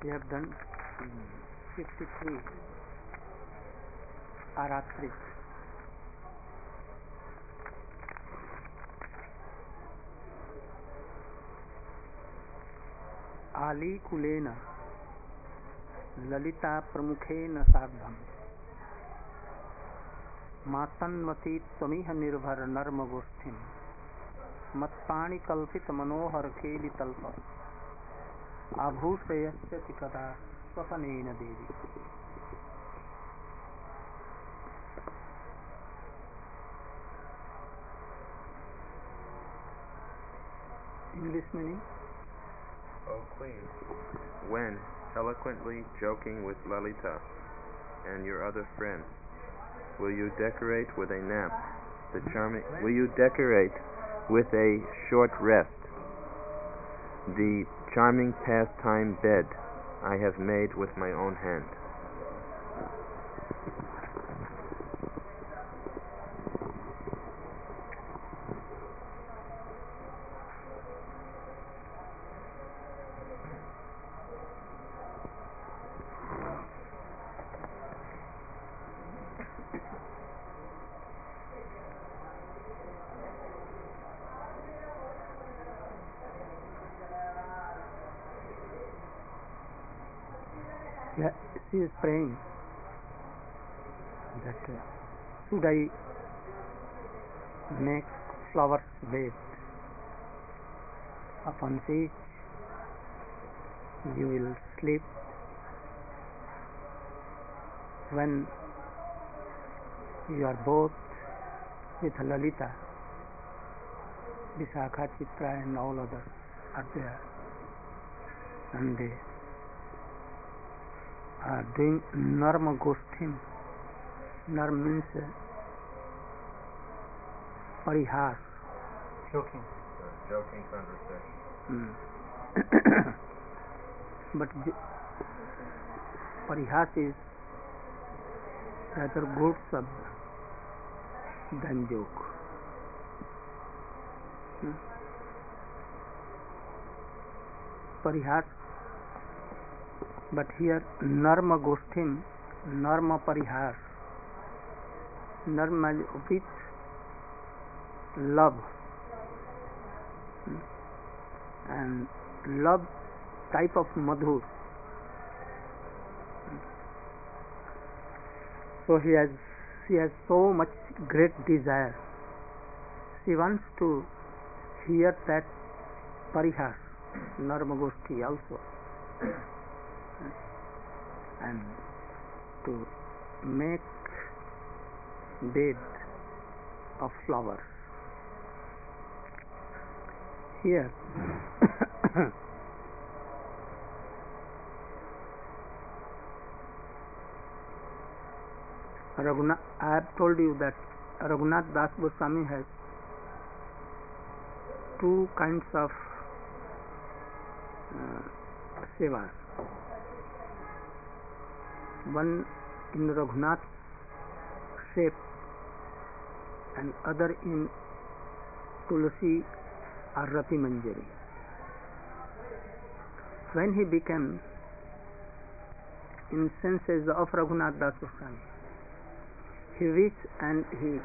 We have done 53 Aratri. आली कुलेन ललिता प्रमुखेन सार्धम मातन्वती त्वमिह निर्भर नर्म गोष्ठिम मत्पाणि कल्पित मनोहर खेलितल्प आभूषयस्यति कदा स्वपनेन देवी. English meaning? O Queen, when, eloquently joking with Lalita and your other friends, will you decorate with a nap will you decorate with a short rest the charming pastime bed I have made with my own hand? She is praying that should I make flowers bed upon which you will sleep when you are both with Lalita, Visakha, Chitra and all others are there, and they are doing Narma Goshthim. Narm means parihas, Joking conversation. But parihas is rather good subject than joke. Parihas. But here Narma Goshthim, Narma Parihas, Narma with love, and love type of madhur. So she has so much great desire. She wants to hear that parihas, Narma Goshti also, and to make bed of flowers. Here Raghunath, I have told you that Raghunath Das Goswami has two kinds of sevas. One in Raghunath shape and other in Tulsi or Rati Manjari. When he became in senses of Raghunath Das Goswami, he reached and he.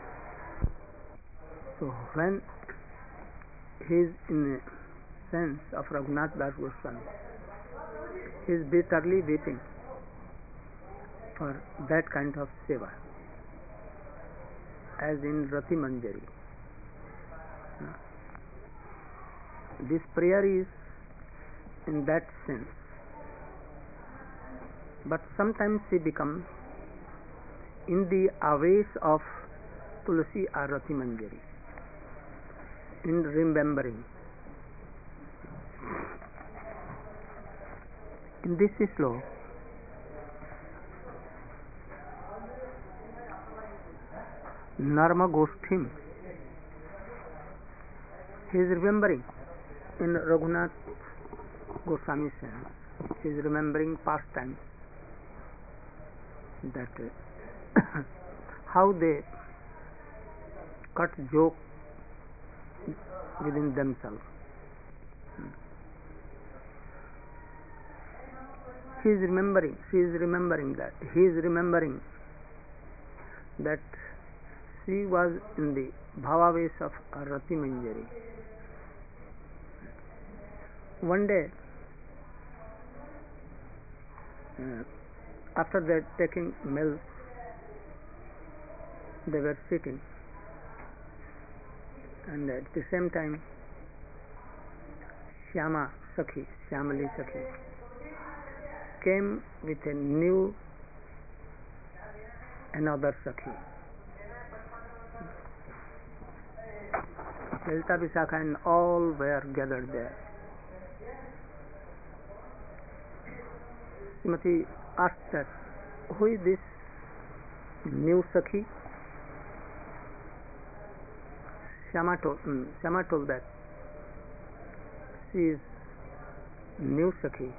So when he is in a sense of Raghunath Das Goswami, he is bitterly weeping for that kind of seva, as in Rati Manjari. This prayer is in that sense, but sometimes he becomes in the aways of Tulsi or Rati Manjari, in remembering. In this sloka, Narma Goshthim, he is remembering in Raghunath Goswami sense, he is remembering past times, that how they cut joke within themselves. He is remembering, she is remembering that, he is remembering that she was in the bhavavesh of Rati Manjari. One day, after that taking milk, they were sitting, and at the same time Shyama Sakhi, Shyamali Sakhi came with a new another Sakhi. Lalita, Vishakha and all were gathered there. Srimati asked that, who is this new Sakhi? Shyama told that she is new Sakhi.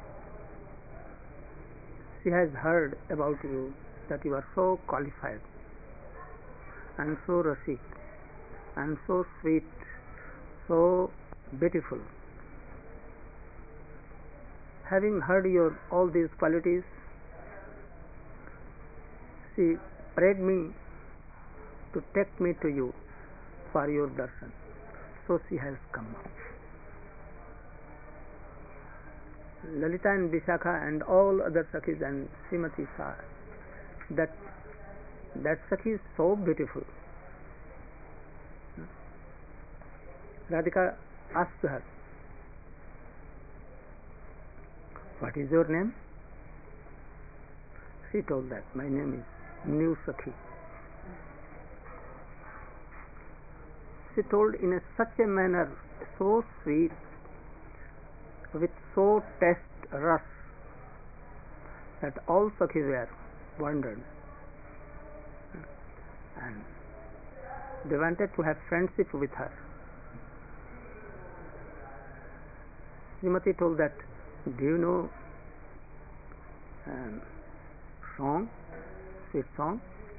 She has heard about you that you are so qualified and so rasik and so sweet, so beautiful. Having heard your all these qualities, she prayed me to take me to you for your darshan. So she has come. Lalita and Vishakha and all other Sakhis and Srimati saw that Sakhi is so beautiful. Radhika asked her, what is your name? She told that, my name is New Sakhi. She told in such a manner, so sweet, with so taste ras, that all Sakhis were wondered, and they wanted to have friendship with her. Srimati told that, do you know song, sweet song?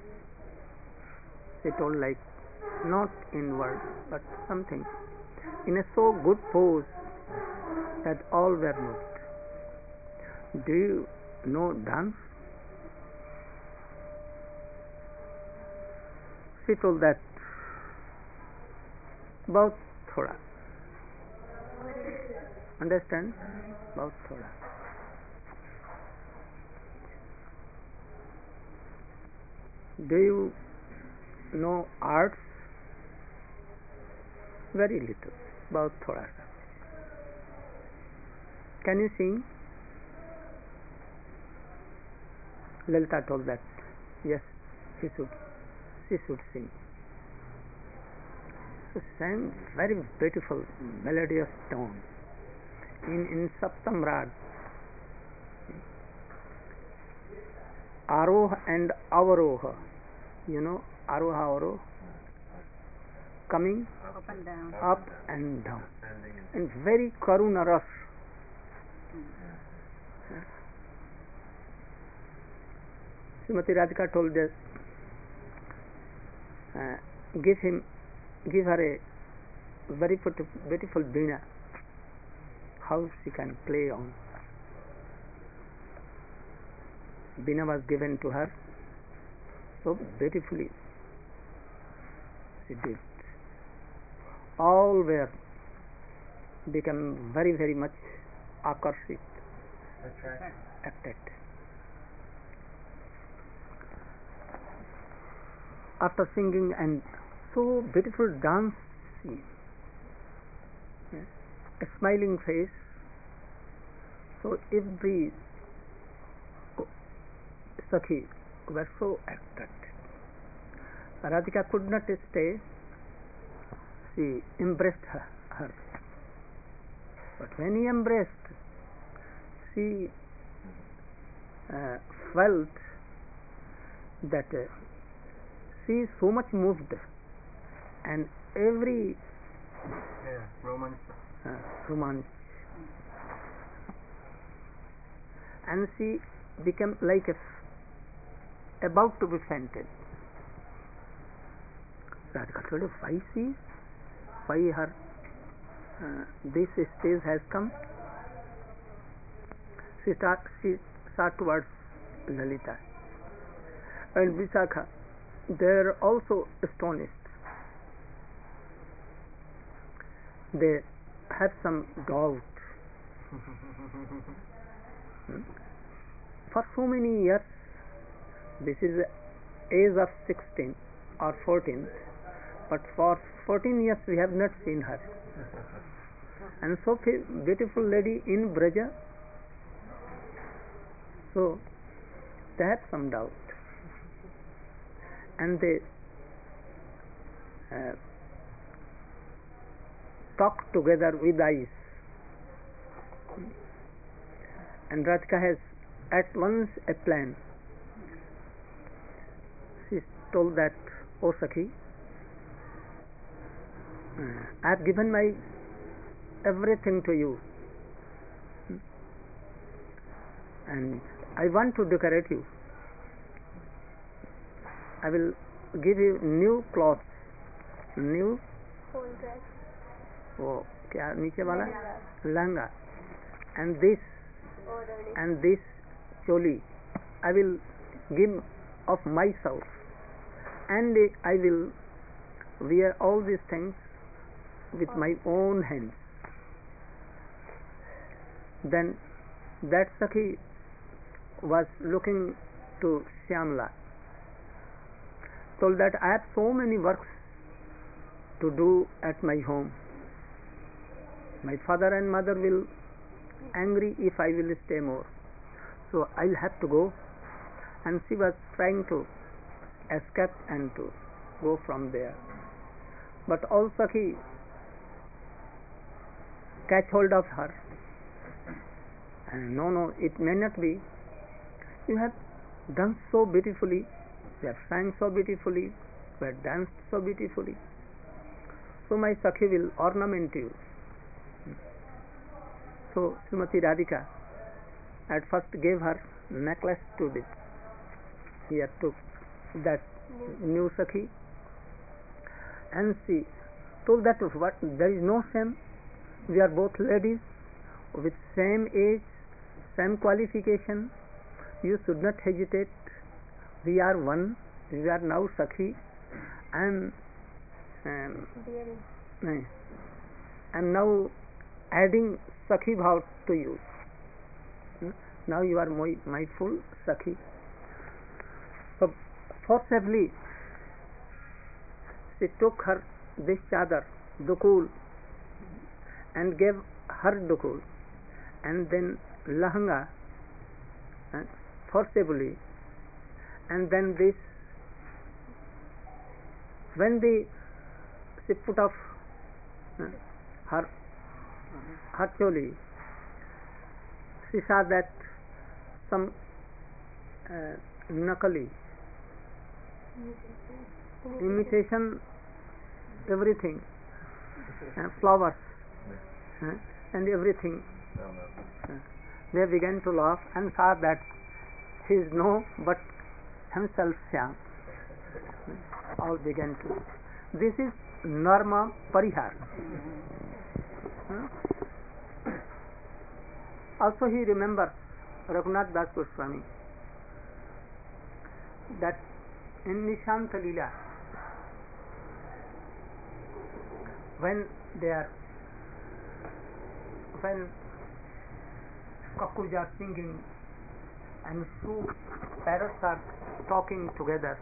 She told like, not in words, but something, in a so good pose that all were moved. Do you know dance? She told that, bahut thoda. Understand? Bahut thoda. Do you know arts? Very little, bahut thoda sa. Can you sing? Lalita told that, yes, she should sing. So sang very beautiful melodious tone in Saptam Rag. Aroha and Avaroha. You know Aroha, Avaroha? Coming up and down. And very Karuna Ras. Srimati Radhika told us, give her a very beautiful veena, how she can play on. Veena was given to her, so beautifully she did. All were become very, very much akarshit, attracted. After singing and so beautiful dance, a smiling face, so every Sakhi were so attracted. Radhika could not stay, she embraced her. But when he embraced, she felt that she is so much moved, and every romance, and she became like about to be fainted. Radhika told her, why her this stage has come. She thoughts are towards Lalita. And Visakha, they are also astonished. They have some doubt. For so many years, this is the age of 16 or 14, but for 14 years we have not seen her. And so beautiful lady in Braja, so they have some doubt. And they talk together with eyes. And Radhika has at once a plan. She told that, "O Sakhi, I have given my everything to you, and I want to decorate you. I will give you new clothes, new वो क्या नीचे वाला lehenga, and this choli I will give of myself, and I will wear all these things with my own hands." Then that Sakhi was looking to Shyamala, told that, "I have so many works to do at my home. My father and mother will angry if I will stay more, so I'll have to go." And she was trying to escape and to go from there, but all Sakhi catch hold of her, and no, it may not be. You have done so beautifully, you have sang so beautifully, you have danced so beautifully, so my Sakhi will ornament you. So Srimati Radhika at first gave her necklace to this. Here took that new Sakhi, and she told that, "What, there is no shame. We are both ladies with same age, same qualification. You should not hesitate. We are one. We are now Sakhi. I am now adding Sakhi bhav to you. Now you are my full Sakhi." So forcibly she took her this chadar, dukul, and gave her dukul, and then lahanga forcibly, and then this, when she put off her choli, she saw that some nakali, imitation, everything, flowers and everything. They began to laugh and saw that he is no but himself Shyam. All began to. This is Narma Parihar. Also he remembers Raghunath Das Goswami, that in Nishanta Leela, when cuckoos are singing and two parrots are talking together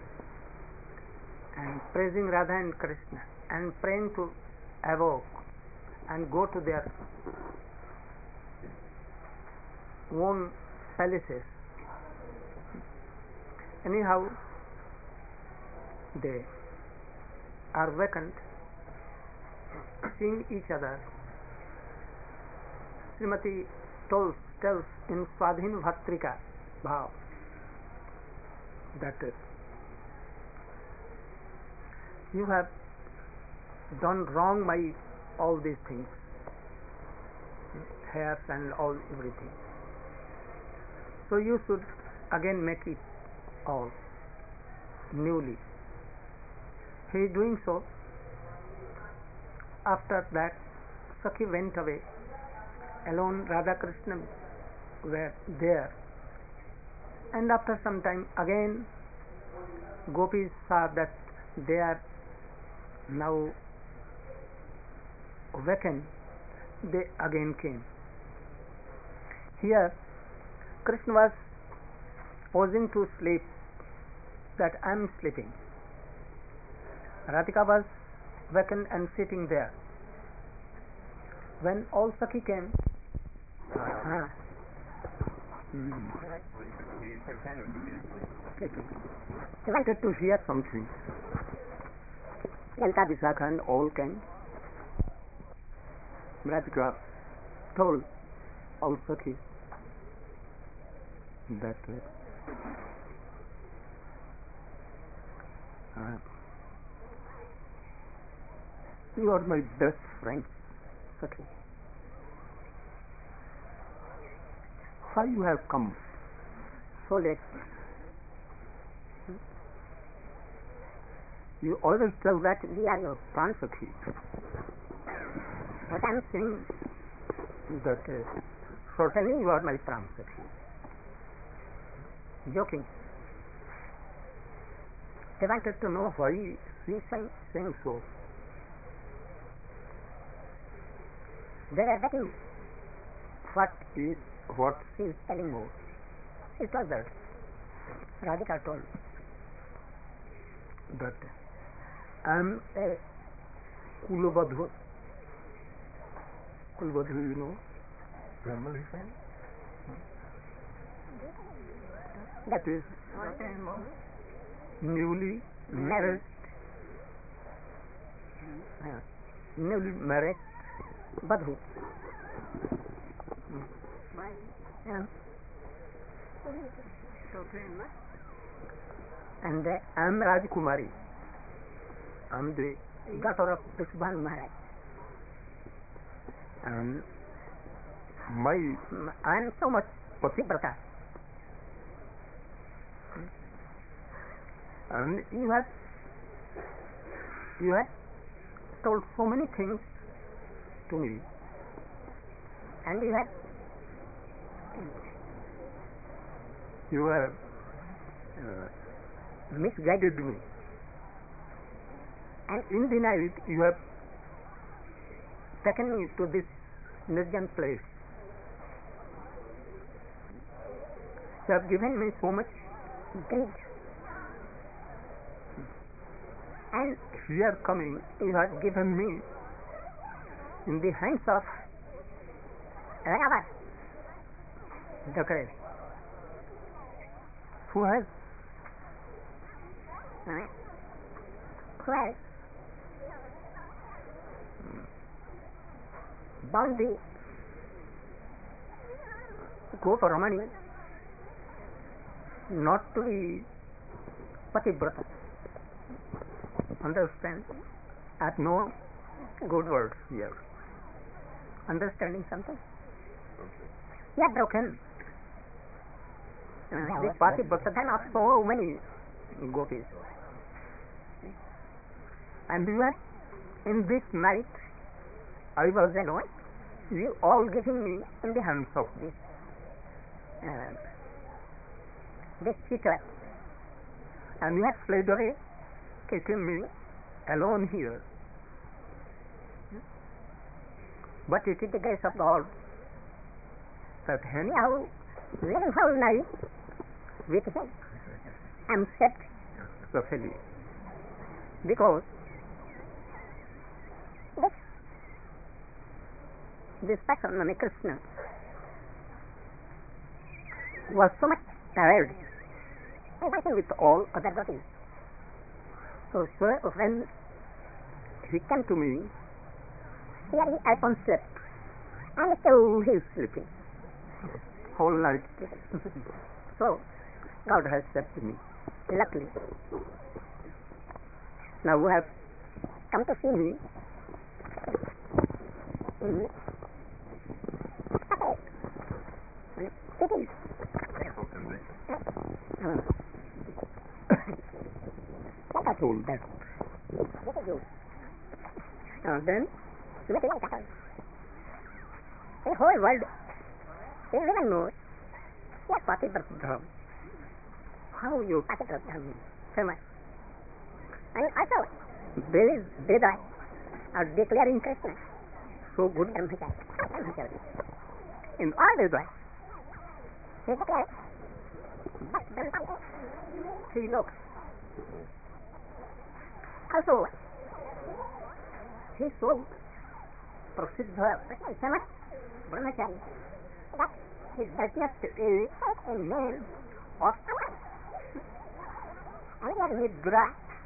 and praising Radha and Krishna and praying to evoke and go to their own palaces. Anyhow, they are vacant, seeing each other. Srimati tells in Swadhin Bhatrika Bhav that you have done wrong by all these things, hairs and all everything. So you should again make it all newly. He is doing so. After that, Sakhi went away. Alone Radha Krishna were there And after some time again gopis saw that they are now awakened. They again came. Here Krishna was posing to sleep, that I am sleeping. Radhika was awakened and sitting there. When all Sakhi came, he wanted to hear something. Lanta, Vishakha and all came. Radhika told all Sakhi that you are my best friend, Sakhi. Why you have come so late? You always tell that we are your Pran Sakhi. What I am saying is that certainly you are my Pran Sakhi. Joking. They wanted to know why he is saying so. They were waiting what he is telling more. It was that Radhika told that I am a Kulabadhu. Kulabadhu, you know? Family friend? That is newly married. Newly married Badhu. And I am Rajkumari. I am the daughter of Vishwan Maharaj. And I am so much Pativrata. And you have told so many things to me, and you have misguided me, and in the night you have taken me to this Nirjan place. You have given me so much grief, and here coming you have given me in the hands of Raghavar, the great, who has bound the Gopa Ramani not to be Pativrata. Understand? At no good words here. Understanding something? You are broken. The Pativrata of so many gopis. And you are in this night, I was alone. You all giving me in the hands of this cheater, and you have fled away, keeping me alone here. But it is the grace of God that anyhow, living whole night with him, I am set successfully, because this person, Krishna, was so much tired fighting with all other bodies. So when he came to me, here he upon slept, and still he is sleeping whole night. So God has saved me, luckily. Now you have come to see me. What I told that. Then the whole world is even more like Pativrata. how you famous. And also, these Vedas are declaring Krishna so good brahmachari. In all Vedas, he declares he looks. Also, he so prasiddha, famous brahmachari that his business is a name of Nidra.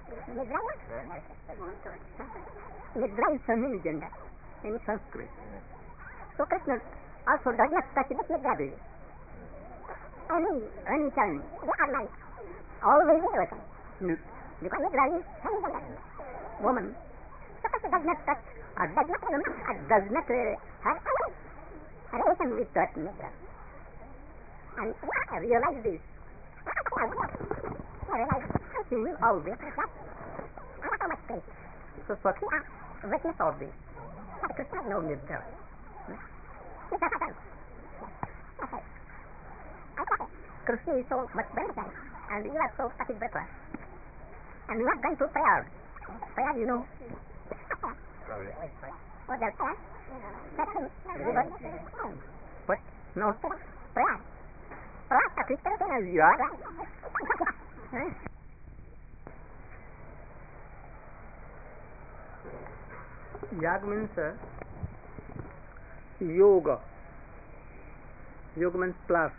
Nidra is feminine gender in Sanskrit. So Krishna also does not touch the Nidra baby. Any time, they are like always awakened. Because Nidra is feminine gender, woman. So Krishna does not touch or does not have a relation with that Nidra. And I realize this. I realize she will always reflect. So Swati witness of this. Krishna no Nidra. Krishna is so much better and you are so much better. And you are going to prayer. Prayer, you know. What else? But no prayer. You are right. Yag means yoga. Yoga means plus.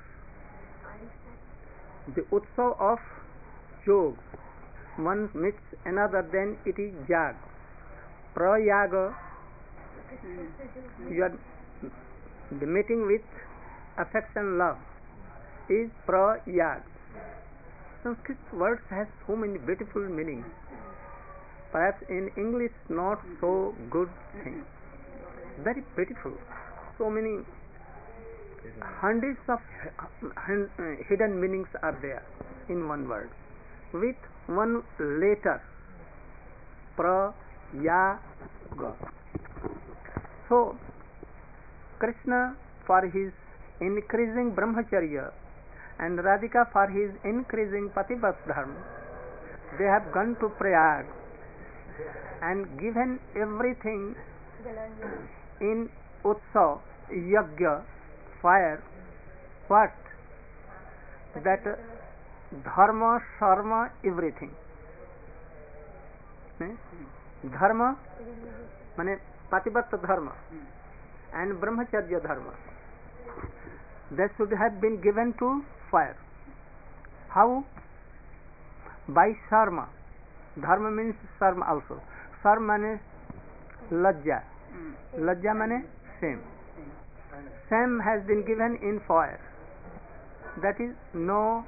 The utsav of yoga. One meets another, then it is jag. Prayaga, you are the meeting with affection, love, is prayag. Sanskrit words has so many beautiful meanings. Perhaps in English not so good thing. Very beautiful. So many hundreds of hidden meanings are there in one word. With one letter, prayaga. So Krishna for his increasing brahmacharya and Radhika for his increasing pativat dharma, they have gone to Prayag and given everything in utsav, yajna, fire. What? That dharma, sharma, everything. Dharma means pativat dharma and brahmacharya dharma. That should have been given to fire. How? By sharma. Dharma means sharma also. Sharma means lajja. Lajja means shame. Shame has been given in fire. That is no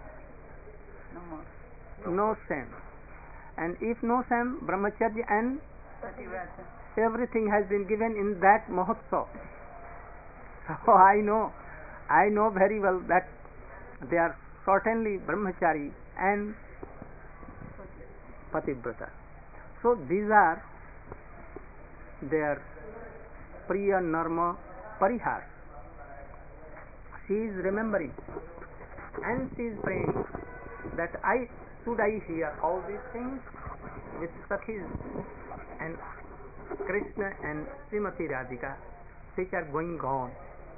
shame. And if no shame, brahmacharya and everything has been given in that mahotsav. So I know very well that they are certainly brahmachari and pativrata. So these are their priya narma parihar. She is remembering and she is praying that I hear all these things with Sakhis and Krishna and Srimati Radhika, which are going on.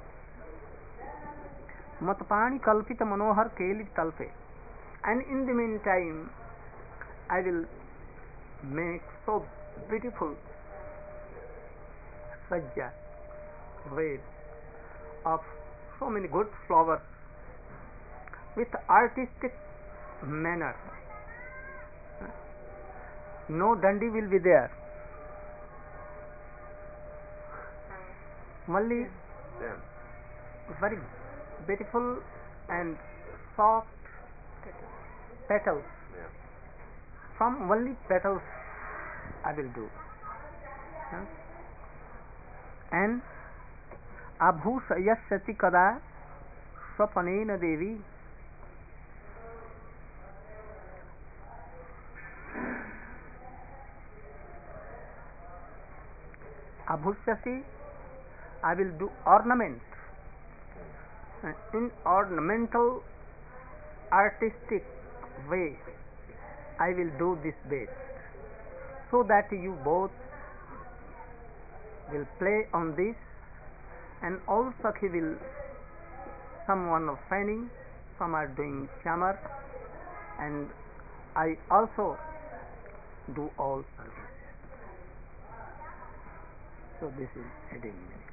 Matpani kalpita manohar kelit talpe. And in the meantime, I will make so beautiful sajja, waves of so many good flowers with artistic manner. No dandi will be there. Only very beautiful and soft petals. From only petals I will do. And abhusayasati kada swapanena devi. Abhusyasi, I will do ornament. In ornamental, artistic way I will do this best, so that you both will play on this, and all Sakhi will, someone of fanning, some are doing chamar, and I also do all services. So this is heading.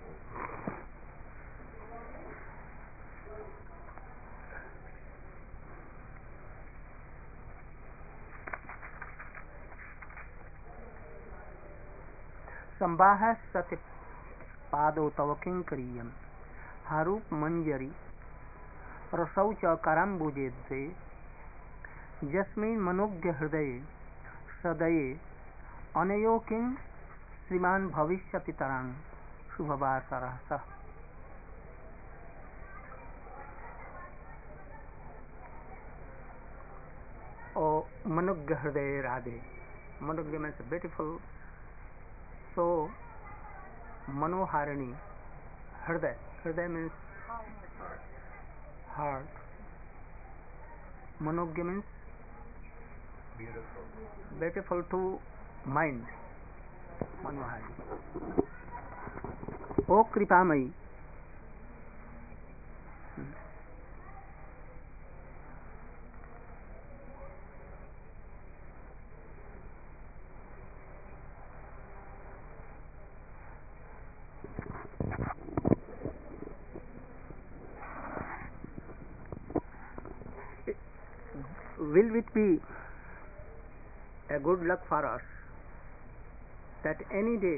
संवाह सति पादौ तव किंकरीयम् हारूप मंजरी रसौ च कराम्बुजे द्वे यस्मिन् मनोज्ञ हृदये सदये अनयो किं श्रीमान् भविष्यति तरां शुभवासरः सः. O Manogya Hriday Radhe. Manogya means beautiful. So Manoharani, Hriday. Hriday means heart. Manogya means beautiful to mind. Manoharani. O Kripamayi. Will it be a good luck for us that any day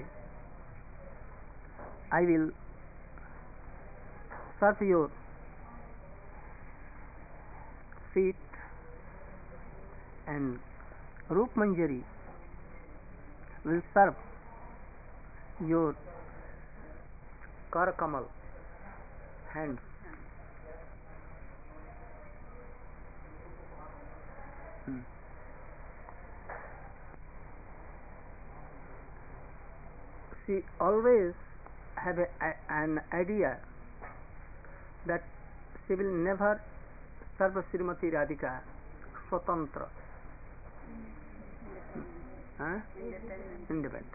I will serve your feet and Roop Manjari will serve your Kar Kamal hands. She always have an idea that she will never serve Srimati Radhika Swatantra, independent.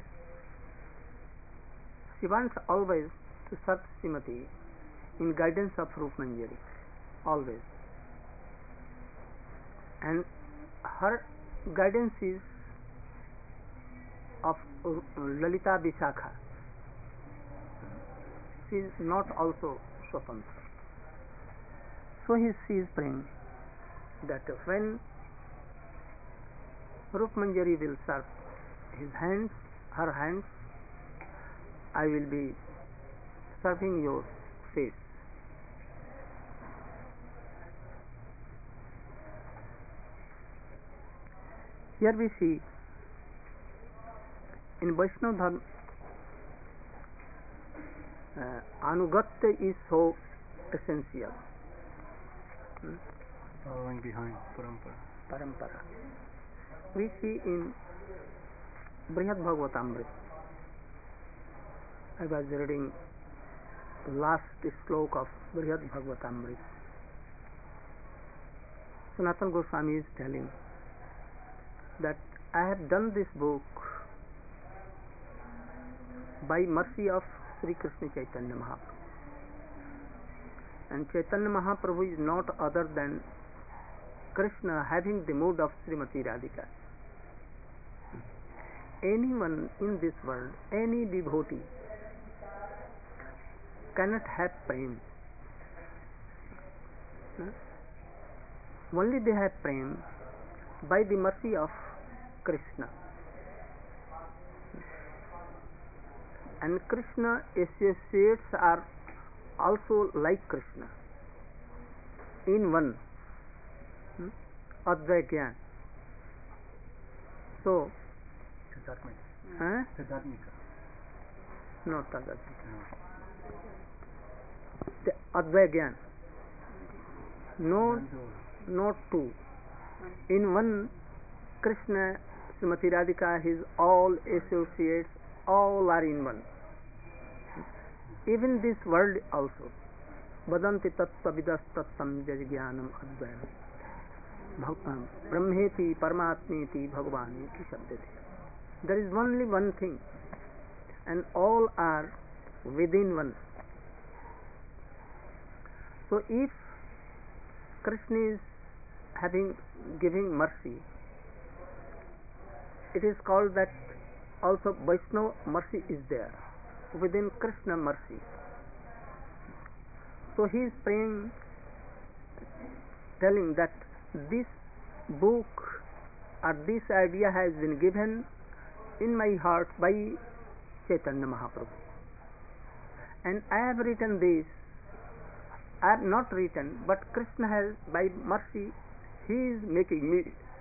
She wants always to serve Srimati in guidance of Roop Manjari, always. And her guidance is of Lalita Vishakha. She is not also Swatantra. So she is praying that when Roop Manjari will serve his hands, her hands, I will be serving your face. Here we see in Vaishnava Dharma, Anugatya is so essential. Following behind Parampara. We see in Brihad Bhagavatamrita. I was reading the last sloka of Brihad Bhagavatamrita. Sanatana Goswami is telling that I have done this book by mercy of Sri Krishna Chaitanya Mahaprabhu. And Chaitanya Mahaprabhu is not other than Krishna having the mood of Srimati Radhika. Anyone in this world, any devotee cannot have prem. Only they have prem by the mercy of Krishna. And Krishna associates are also like Krishna in one, Advait Gyan. So, not Tadatmika. The Advait Gyan. No, not two. In one Krishna, Srimati Radhika, his all associates, all are in one. Even this world also. Vadanti tattva vidas tattam jajgyanam advayam. Brahmeti Paramatmeti Bhagavaneti Shabdati. There is only one thing, and all are within one. So if Krishna is giving mercy, it is called that also Vaishnava mercy is there within Krishna mercy. So he is praying, telling that this book or this idea has been given in my heart by Chaitanya Mahaprabhu, and I have written this. I have not written, but Krishna has, by mercy, he is making me